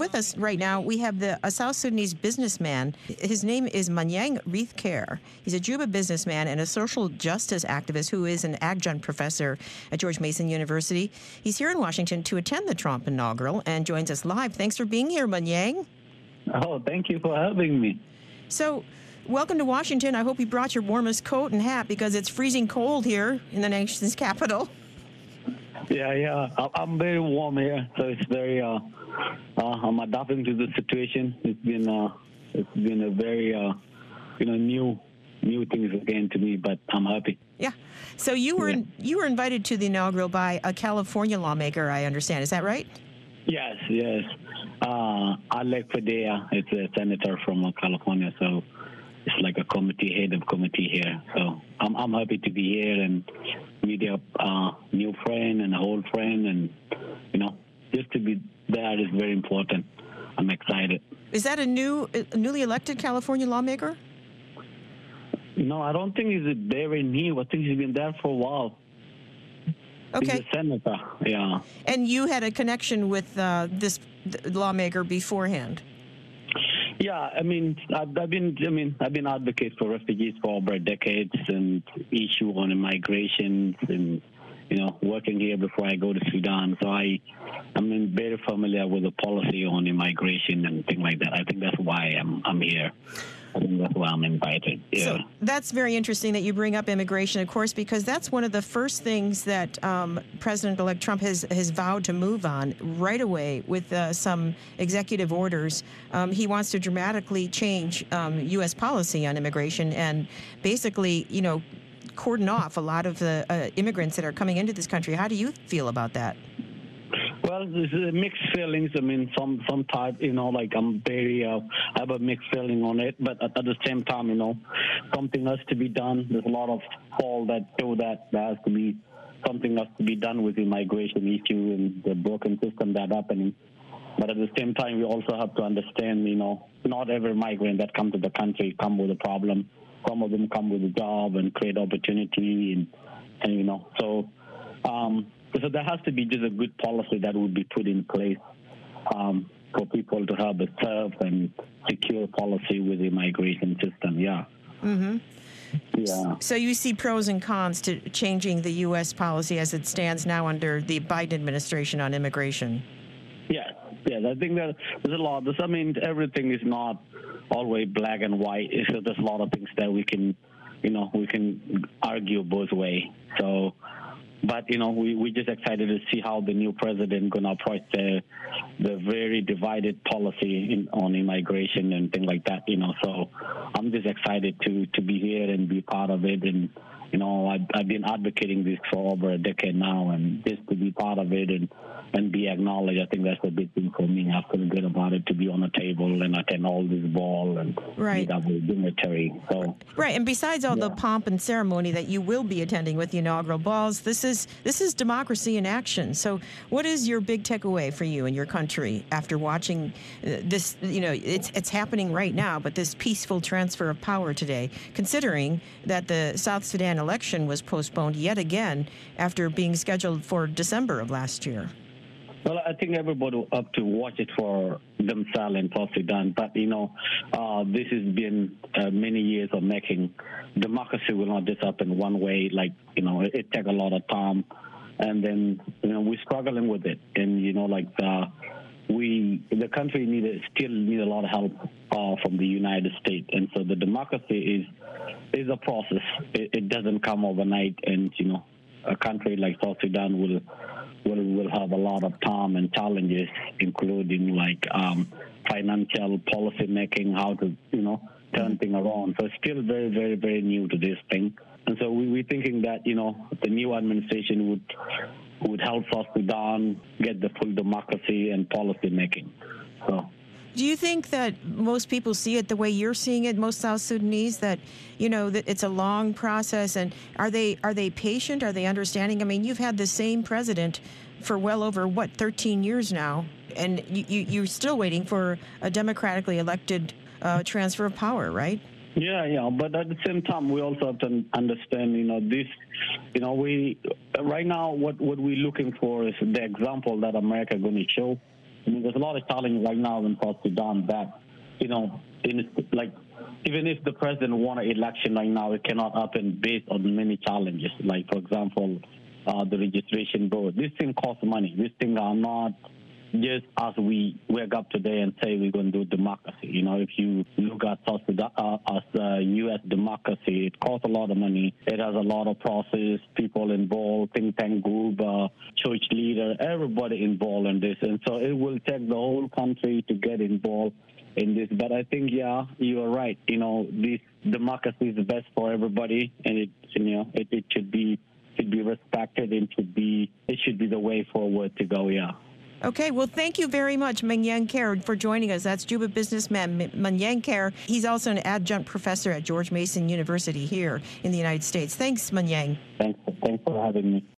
with us right now, we have a South Sudanese businessman. His name is Manyang Reith-Care. He's a Juba businessman and a social justice activist who is an adjunct professor at George Mason University. He's here in Washington to attend the Trump inaugural and joins us live. Thanks for being here, Manyang. Oh, thank you for having me. So, welcome to Washington. I hope you brought your warmest coat and hat because it's freezing cold here in the nation's capital. Yeah. I'm very warm here, so it's very. I'm adapting to the situation. It's been a very new things again to me, but I'm happy. Yeah. So you were invited to the inaugural by a California lawmaker, I understand. Is that right? Yes. Alec Padilla, it's a senator from California, so it's like a head of committee here. So I'm happy to be here and meet a new friend and an old friend, and just to be there is very important. I'm excited. Is that a newly elected California lawmaker? No, I don't think he's very new. I think he's been there for a while. Okay. He's a senator, yeah. And you had a connection with this lawmaker beforehand? Yeah, I've been advocate for refugees for over a decade and issue on immigration and working here before I go to Sudan. So I'm very familiar with the policy on immigration and things like that. I think that's why I'm here. I think that's why I'm invited. Yeah. So that's very interesting that you bring up immigration, of course, because that's one of the first things that President-elect Trump has vowed to move on right away with some executive orders. He wants to dramatically change U.S. policy on immigration and basically, cordon off a lot of the immigrants that are coming into this country. How do you feel about that? Well, there's mixed feelings. Some type, I'm very, I have a mixed feeling on it. But at the same time, something has to be done. There's a lot of fall that show that there has to be something has to be done with the immigration issue and the broken system that's happening. But at the same time, we also have to understand, not every migrant that comes to the country come with a problem. Some of them come with a job and create opportunity, So there has to be just a good policy that would be put in place for people to have a safe and secure policy with the immigration system. Yeah. Mm-hmm. Yeah. So you see pros and cons to changing the U.S. policy as it stands now under the Biden administration on immigration. Yes. I think that there's a lot. Everything is not always black and white. So there's a lot of things that we can argue both ways. So. But, we're just excited to see how the new president going to approach the very divided policy on immigration and things like that, So I'm just excited to be here and be part of it. And, I've been advocating this for over a decade now, and just to be part of it and be acknowledged, I think that's a big thing for me. I feel good about it, to be on the table and attend all this ball and meet up with dignitary. So right, and besides all the pomp and ceremony that you will be attending with the inaugural balls, this is democracy in action. So what is your big takeaway for you and your country after watching this? It's happening right now, but this peaceful transfer of power today, considering that the South Sudan election was postponed yet again after being scheduled for December of last year. Well, I think everybody will have to watch it for themselves in South Sudan. But, this has been many years of making. Democracy will not just happen one way. It takes a lot of time. And then, we're struggling with it. And, the country still need a lot of help from the United States. And so the democracy is a process. It doesn't come overnight. And, a country like South Sudan will have a lot of time and challenges, including financial policy making, how to turn things around. So it's still very, very, very new to this thing. And so we're thinking that the new administration would help South Sudan get the full democracy and policy making. So. Do you think that most people see it the way you're seeing it, most South Sudanese, that, that it's a long process? And are they patient? Are they understanding? I mean, you've had the same president for well over, 13 years now, and you're still waiting for a democratically elected transfer of power, right? Yeah. But at the same time, we also have to understand, we right now what we're looking for is the example that America is going to show. I mean, there's a lot of challenge right now in South Sudan that, like, even if the president won an election right now, it cannot happen based on many challenges. Like, for example, the registration board. These things cost money. These things are not just as we wake up today and say we're going to do democracy. If you look at South Sudan as U.S. democracy, it costs a lot of money. It has a lot of process, people involved, think tank group, church leader, everybody involved in this. And so it will take the whole country to get involved in this. But I think, yeah, you are right. This democracy is the best for everybody, and it should be respected. It should be the way forward to go. Yeah. Okay, well, thank you very much, Manyang Ker, for joining us. That's Juba businessman Manyang Ker. He's also an adjunct professor at George Mason University here in the United States. Thanks, Manyang. Thanks for having me.